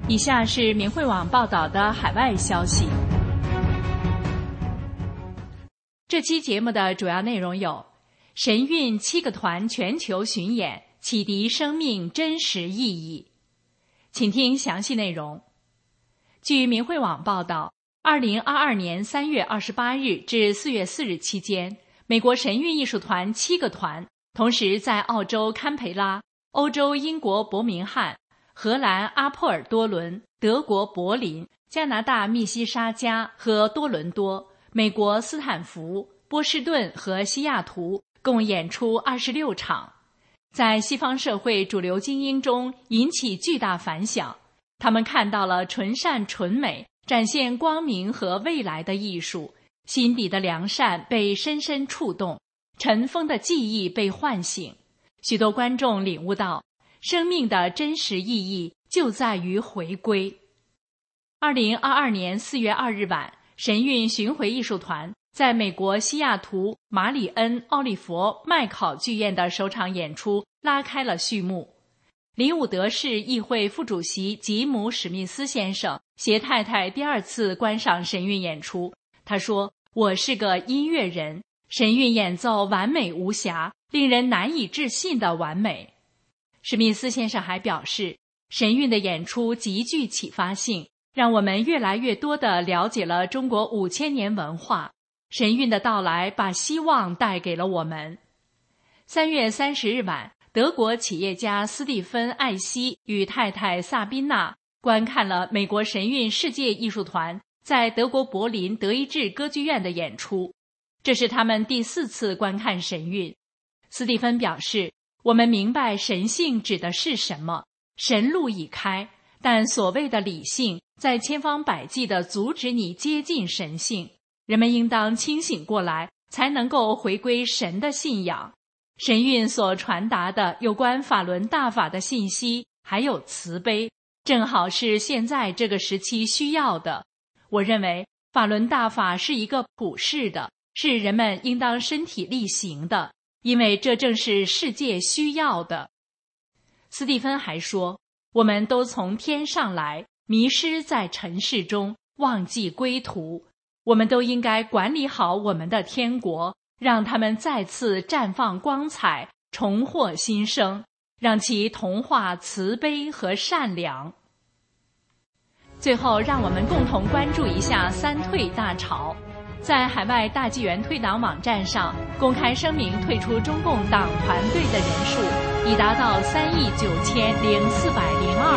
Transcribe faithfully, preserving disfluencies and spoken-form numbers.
以下是明慧网报道的海外消息。这期节目的主要内容有：神韵七个团全球巡演，启迪生命真实意义。请听详细内容。据明慧网报道，二零二二年三月二十八日至四月四日期间，美国神韵艺术团七个团同时在澳洲堪培拉、欧洲英国伯明翰、荷兰阿珀尔多伦、德国柏林、加拿大密西沙加和多伦多、美国斯坦福、波士顿和西雅图共演出二十六场，在西方社会主流精英中引起巨大反响。他们看到了纯善纯美、展现光明和未来的艺术，心底的良善被深深触动，尘封的记忆被唤醒。许多观众领悟到，生命的真实意义就在于回归。二零二二年四月二日晚，神韵巡回艺术团在美国西雅图马里恩奥利佛麦考剧院的首场演出拉开了序幕。林伍德市议会副主席吉姆·史密斯先生携太太第二次观赏神韵演出，他说：“我是个音乐人，神韵演奏完美无瑕，令人难以置信的完美。”史密斯先生还表示，神韵的演出极具启发性，让我们越来越多地了解了中国五千年文化。神韵的到来把希望带给了我们。三月三十日晚，德国企业家斯蒂芬·艾希与太太萨宾娜观看了美国神韵世界艺术团在德国柏林德意志歌剧院的演出，这是他们第四次观看神韵。斯蒂芬表示，我们明白神性指的是什么，神路已开，但所谓的理性在千方百计地阻止你接近神性。人们应当清醒过来，才能够回归神的信仰。神韵所传达的有关法轮大法的信息，还有慈悲，正好是现在这个时期需要的。我认为法轮大法是一个普世的，是人们应当身体力行的，因为这正是世界需要的。斯蒂芬还说，我们都从天上来，迷失在尘世中，忘记归途。我们都应该管理好我们的天国，让他们再次绽放光彩，重获新生，让其同化慈悲和善良。最后，让我们共同关注一下三退大潮。在海外大纪元退党网站上公开声明退出中共党团队的人数已达到三亿九千零四百零二